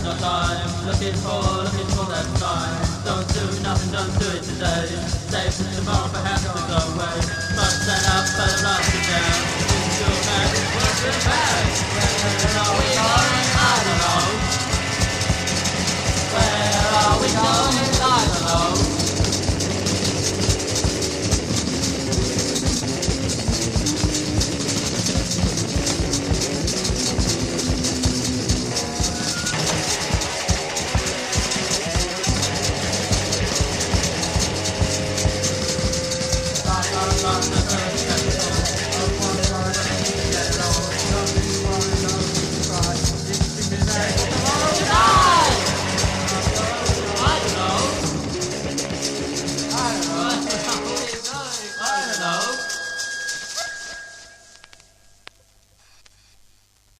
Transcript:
no time. Looking for that time. Don't do nothing, don't do it today. Save for tomorrow, perhaps to go away. But stand up, but rock it down. It's your man, what's the matter? Where are we going? I don't know.